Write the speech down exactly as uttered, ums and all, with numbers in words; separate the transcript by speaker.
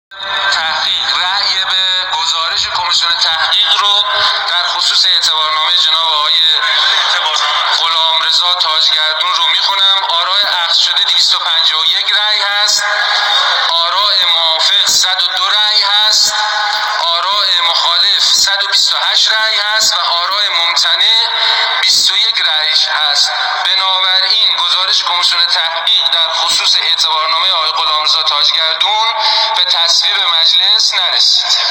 Speaker 1: تحقیق رأی به گزارش کمیسیون تحقیق رو در خصوص اعتبارنامه جناب آقای غلامرضا تاجگردون رو میخونم. آراء اخذ شده دویست و پنجاه و یک رأی هست، آراء موافق صد و دو رأی هست، آراء مخالف صد و بیست و هشت رأی هست و آراء ممتنع بیست و یک رأی هست. بنابراین گزارش کمیسیون تحقیق در خصوص اعتبارنامه آقای غلامرضا تاجگردون به تصویب مجلس نرسید.